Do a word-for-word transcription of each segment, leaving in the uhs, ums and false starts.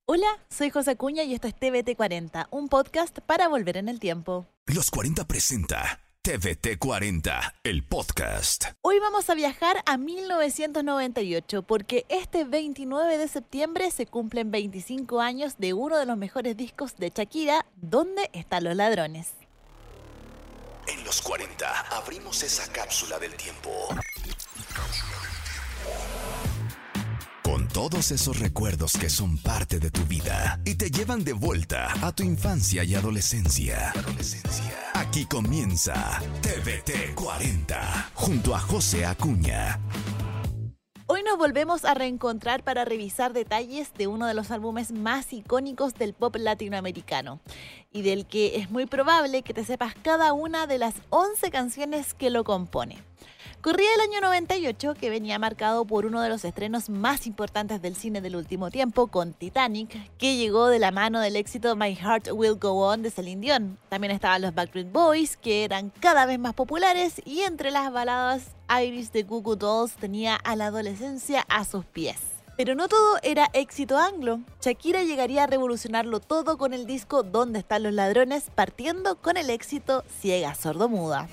Hola, soy José Acuña y esto es T V T cuarenta, un podcast para volver en el tiempo. Los cuarenta presenta T V T cuarenta, el podcast. Hoy vamos a viajar a mil novecientos noventa y ocho porque este veintinueve de septiembre se cumplen veinticinco años de uno de los mejores discos de Shakira, ¿Dónde están los ladrones? En los cuarenta abrimos esa cápsula del tiempo. Cápsula del tiempo. Con todos esos recuerdos que son parte de tu vida y te llevan de vuelta a tu infancia y adolescencia. adolescencia. Aquí comienza T V T cuarenta junto a José Acuña. Hoy nos volvemos a reencontrar para revisar detalles de uno de los álbumes más icónicos del pop latinoamericano y del que es muy probable que te sepas cada una de las once canciones que lo componen. Corría el año noventa y ocho, que venía marcado por uno de los estrenos más importantes del cine del último tiempo, con Titanic, que llegó de la mano del éxito My Heart Will Go On de Celine Dion. También estaban los Backstreet Boys, que eran cada vez más populares, y entre las baladas, Iris de Goo Goo Dolls tenía a la adolescencia a sus pies. Pero no todo era éxito anglo. Shakira llegaría a revolucionarlo todo con el disco ¿Dónde están los ladrones?, partiendo con el éxito Ciega Sordomuda.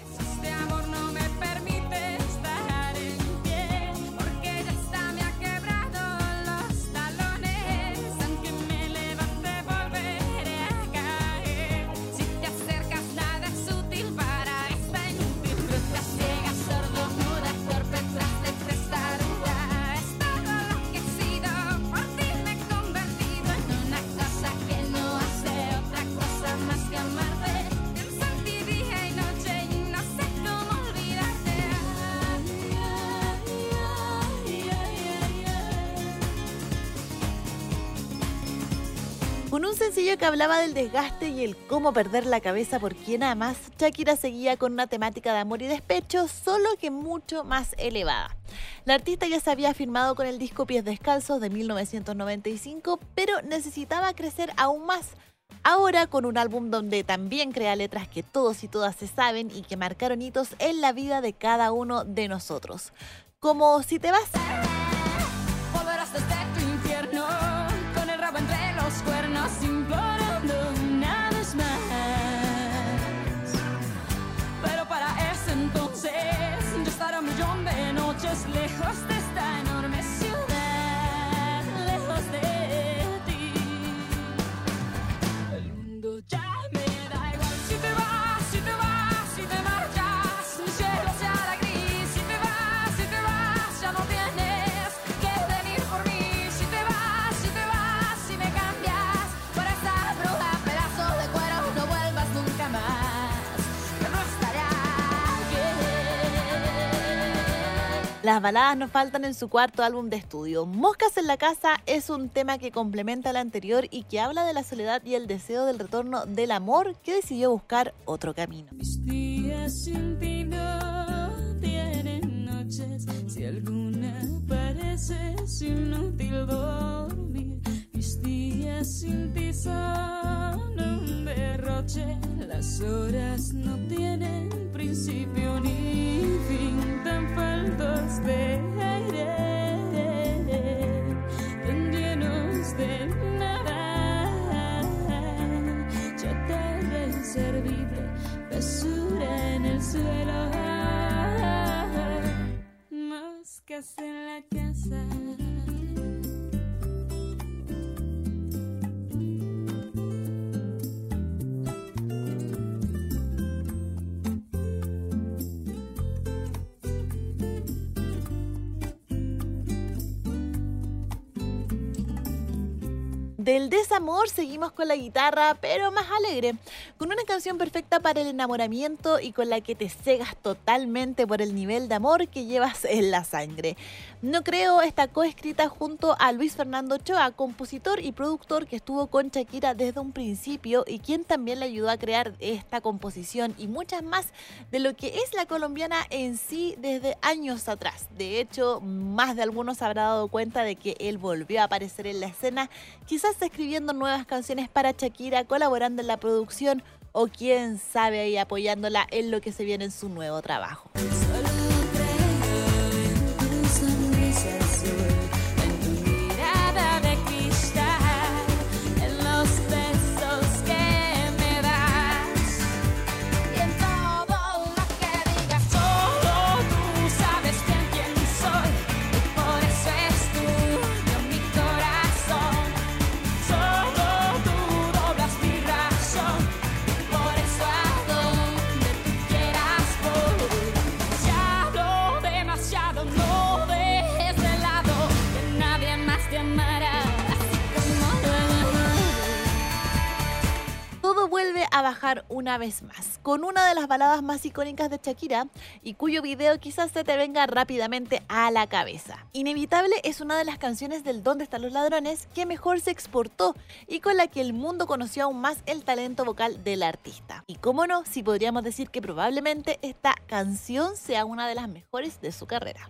Con un sencillo que hablaba del desgaste y el cómo perder la cabeza por quien amas, Shakira seguía con una temática de amor y despecho, solo que mucho más elevada. La artista ya se había firmado con el disco Pies Descalzos de mil novecientos noventa y cinco, pero necesitaba crecer aún más. Ahora con un álbum donde también crea letras que todos y todas se saben y que marcaron hitos en la vida de cada uno de nosotros. Como Si te vas. Volverás desde tu infierno, con el rabo entre los cuernos, implorando una vez más. Pero para ese entonces yo estaré un millón de noches lejos de esta enorme ciudad, lejos de ti. El mundo ya me da igual. Si te vas, si te vas, si te marchas, mi cielo se hará gris. Si te vas, si te vas, ya no tienes que venir por mí. Si te vas, si te vas, si me cambias por esa bruja, pedazo de cuero, no vuelvas nunca más, que no estará bien. Las baladas no faltan en su cuarto álbum de estudio. Moscas en la casa es un tema que complementa al anterior y que habla de la soledad y el deseo del retorno del amor que decidió buscar otro camino. Mis días sin ti no tienen noches, si alguna pareces inútil dormir. Mis días sin ti son un derroche, las horas no tienen principio ni fin, tan faltos de aire, tan llenos de nada, chatarra inservible, basura en el suelo, moscas en la casa. Del desamor seguimos con la guitarra, pero más alegre, con una canción perfecta para el enamoramiento y con la que te cegas totalmente por el nivel de amor que llevas en la sangre. No creo está coescrita junto a Luis Fernando Ochoa, compositor y productor que estuvo con Shakira desde un principio y quien también le ayudó a crear esta composición y muchas más de lo que es la colombiana en sí desde años atrás. De hecho, más de algunos se habrá dado cuenta de que él volvió a aparecer en la escena, quizás escribiendo nuevas canciones para Shakira, colaborando en la producción o quién sabe ahí apoyándola en lo que se viene en su nuevo trabajo. trabajar una vez más, con una de las baladas más icónicas de Shakira y cuyo video quizás se te venga rápidamente a la cabeza. Inevitable es una de las canciones del ¿Dónde están los ladrones? Que mejor se exportó y con la que el mundo conoció aún más el talento vocal del artista. Y cómo no, si podríamos decir que probablemente esta canción sea una de las mejores de su carrera.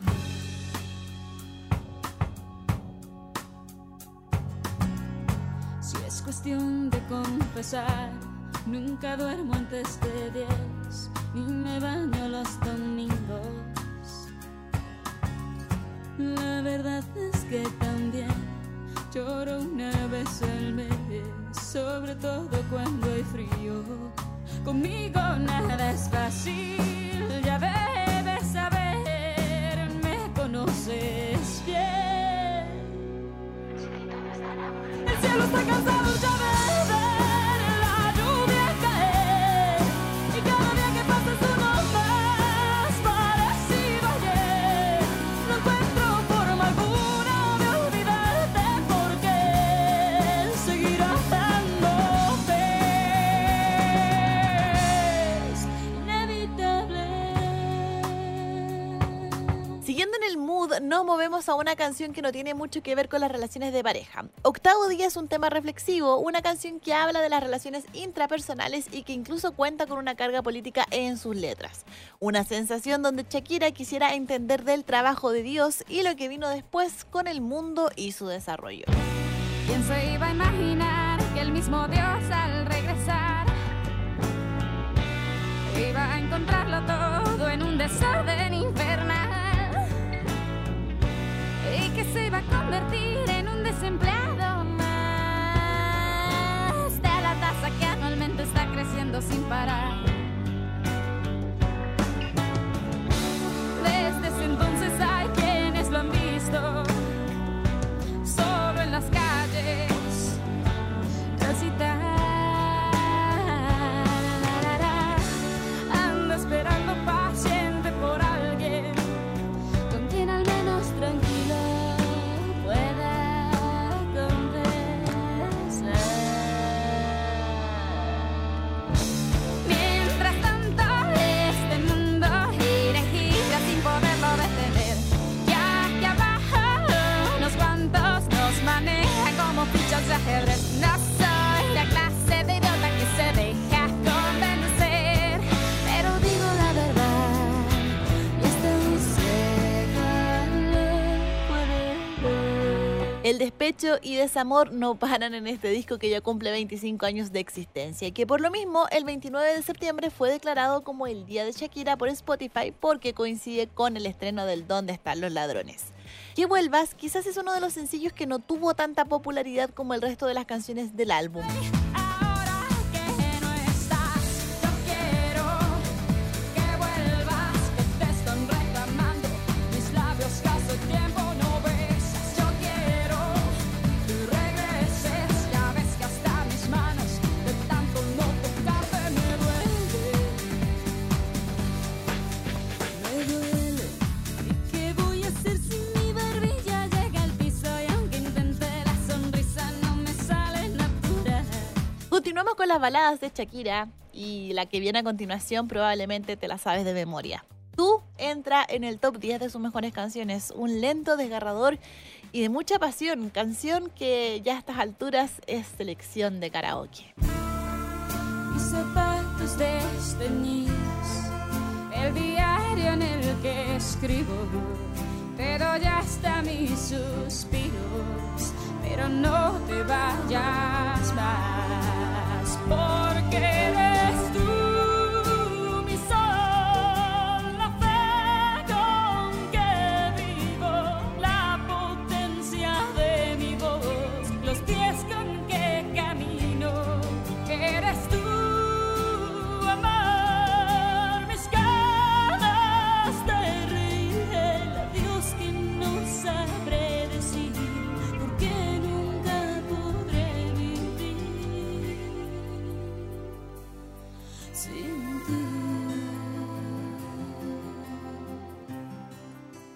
Si es cuestión de confesar, nunca duermo antes de diez, ni me baño los domingos. La verdad es que también lloro una vez al mes, sobre todo cuando hay frío. Conmigo nada es fácil, ya debes saber, me conoces bien. El cielo está cansado ya de ver la lluvia caer, y cada día que pasa es uno más parecido a ayer. No encuentro forma alguna de olvidarte, porque seguir amándote es inevitable. Siguiendo en el mood, nos movemos a una canción que no tiene mucho que ver con las relaciones de pareja. Octavo Día es un tema reflexivo, una canción que habla de las relaciones intrapersonales y que incluso cuenta con una carga política en sus letras. Una sensación donde Shakira quisiera entender del trabajo de Dios y lo que vino después con el mundo y su desarrollo. ¿Quién se iba a imaginar que el mismo Dios al regresar iba a encontrarlo todo en un desorden infernal? Y que se iba a convertir en un desempleado más de la tasa que anualmente está creciendo sin parar. Desde ese entonces hay quienes lo han visto solo en las calles transitar. Anda esperando paciente por alguien con quien al menos tranquilo pueda conversar. Mientras tanto este mundo gira y gira sin poderlo detener, ya que abajo unos cuantos nos manejan como fichas de ajedrez. No soy la clase de idiota que se deja convencer, pero digo la verdad y hasta un ciego puede ver. El despecho y desamor no paran en este disco que ya cumple veinticinco años de existencia y que por lo mismo el veintinueve de septiembre fue declarado como el Día de Shakira por Spotify porque coincide con el estreno del ¿Dónde están los ladrones? Que vuelvas quizás es uno de los sencillos que no tuvo tanta popularidad como el resto de las canciones del álbum. Ahora que no estás, yo quiero que vuelvas, que te están reclamando mis labios que hace tiempo no besas. Yo quiero que regreses, ya ves que hasta mis manos de tanto no tocarte me duele. Me duele. ¿Y qué voy a hacer si mi barbilla llega al piso y aunque intente la sonrisa no me sale natural? Continuamos con las baladas de Shakira y la que viene a continuación probablemente te la sabes de memoria. Tú entra en el top diez de sus mejores canciones, un lento, desgarrador y de mucha pasión, canción que ya a estas alturas es selección de karaoke. Mis zapatos desteñidos, el diario en el que escribo, pero ya está mis suspiros, pero no te vayas más, porque eres tú mi sol, la fe con que vivo, la potencia de mi voz, los pies con que camino, eres tú, amor, mis ganas de reír, el adiós que no sabré decir, porque nunca podré vivir.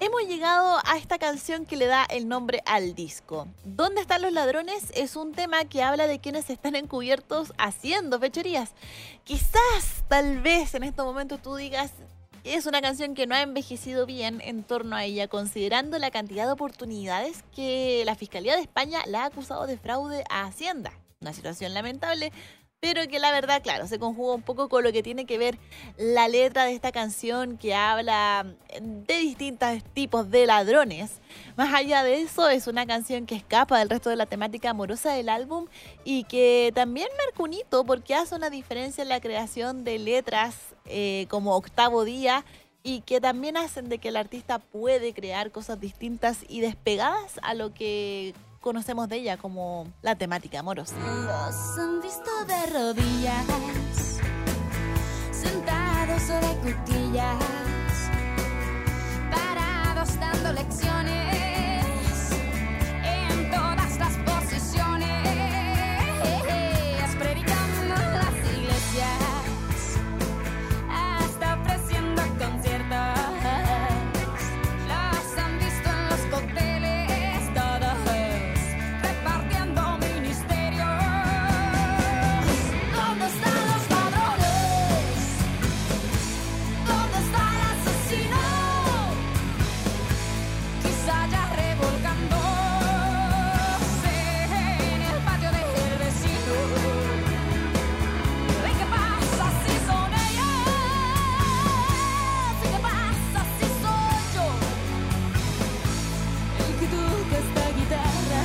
Hemos llegado a esta canción que le da el nombre al disco. ¿Dónde están los ladrones? Es un tema que habla de quienes están encubiertos haciendo fechorías. Quizás, tal vez en estos momentos tú digas, es una canción que no ha envejecido bien en torno a ella, considerando la cantidad de oportunidades que la Fiscalía de España la ha acusado de fraude a Hacienda. Una situación lamentable, pero que la verdad, claro, se conjuga un poco con lo que tiene que ver la letra de esta canción, que habla de distintos tipos de ladrones. Más allá de eso, es una canción que escapa del resto de la temática amorosa del álbum y que también marca un hito porque hace una diferencia en la creación de letras eh, como Octavo Día, y que también hacen de que el artista puede crear cosas distintas y despegadas a lo que conocemos de ella como la temática amorosa. Los han visto de rodillas, sentados sobre cutillas, parados dando lecciones en todas las posiciones, predicando en las iglesias, hasta ofreciendo conciertos. Los han visto en los cócteles, todos repartiendo ministerios. ¿Dónde están los ladrones? ¿Dónde está el asesino? Quizá ya revolcándose en el patio del vecino. ¿Y qué pasa si son ellos? ¿Y qué pasa si soy yo el que toca esta guitarra,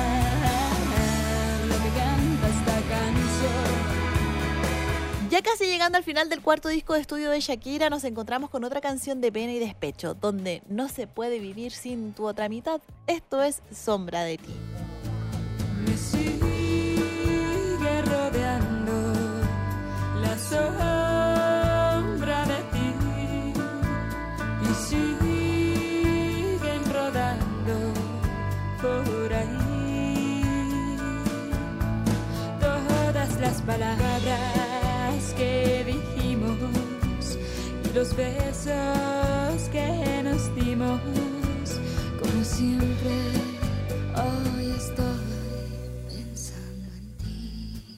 lo que canta esta canción? Ya casi llegando al final del cuarto disco de estudio de Shakira, nos encontramos con otra canción de pena y despecho, donde no se puede vivir sin tu otra mitad. Esto es Sombra de ti. Me sigue rodeando la sombra de ti y siguen rodando por ahí todas las palabras que dijimos y los besos que nos dimos. Como siempre, hoy estoy pensando en ti.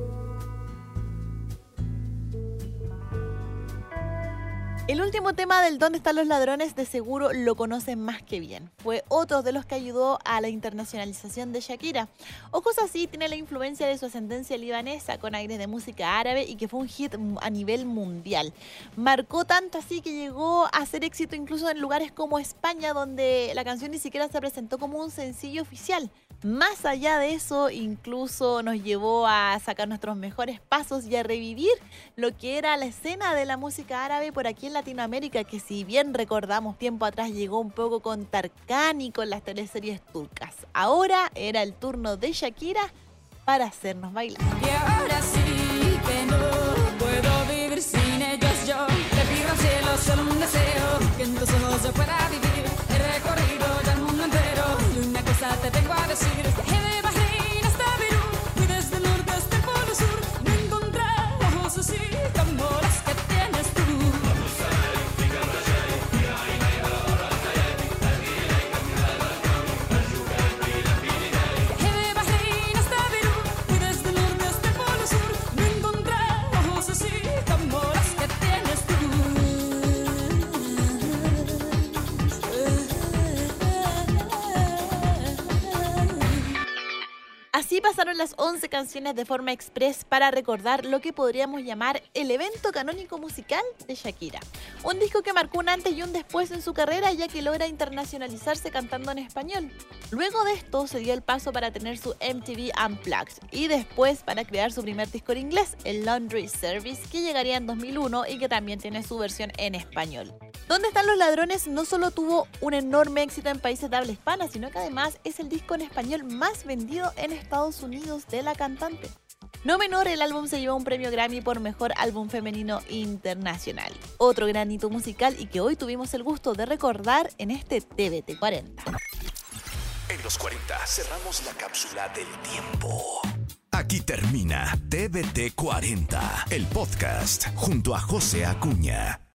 El último tema del ¿Dónde están los ladrones? De seguro lo conocen más que bien. Fue otro de los que ayudó a la internacionalización de Shakira. Ojos Así tiene la influencia de su ascendencia libanesa con aires de música árabe y que fue un hit a nivel mundial. Marcó tanto así que llegó a ser éxito incluso en lugares como España, donde la canción ni siquiera se presentó como un sencillo oficial. Más allá de eso, incluso nos llevó a sacar nuestros mejores pasos y a revivir lo que era la escena de la música árabe por aquí en Latinoamérica, que si bien recordamos tiempo atrás llegó un poco con Tarkan y con las teleseries turcas. Ahora era el turno de Shakira para hacernos bailar. Y ahora sí que no puedo vivir sin ellos. Yo te pido al cielo solo un deseo, que en tus ojos yo pueda vivir. He recorrido ya el mundo entero y una cosa te tengo a decir. Viajé de Bahrein hasta Perú y desde el norte hasta el polo sur. No encontré ojos así como los que tienes tú. Viajé de Bahrein hasta Perú y desde el norte hasta el polo sur. No encontré ojos así como los que tienes tú. Así pasaron las once canciones de forma express para recordar lo que podríamos llamar el evento canónico musical de Shakira. Un disco que marcó un antes y un después en su carrera, ya que logra internacionalizarse cantando en español. Luego de esto se dio el paso para tener su M T V Unplugged y después para crear su primer disco en inglés, el Laundry Service, que llegaría en dos mil uno y que también tiene su versión en español. ¿Dónde están los ladrones? No solo tuvo un enorme éxito en países de habla hispana, sino que además es el disco en español más vendido en Estados Unidos de la cantante. No menor, el álbum se llevó un premio Grammy por Mejor Álbum Femenino Internacional. Otro gran hito musical y que hoy tuvimos el gusto de recordar en este T V T cuarenta. En los cuarenta cerramos la cápsula del tiempo. Aquí termina T V T cuarenta, el podcast junto a José Acuña.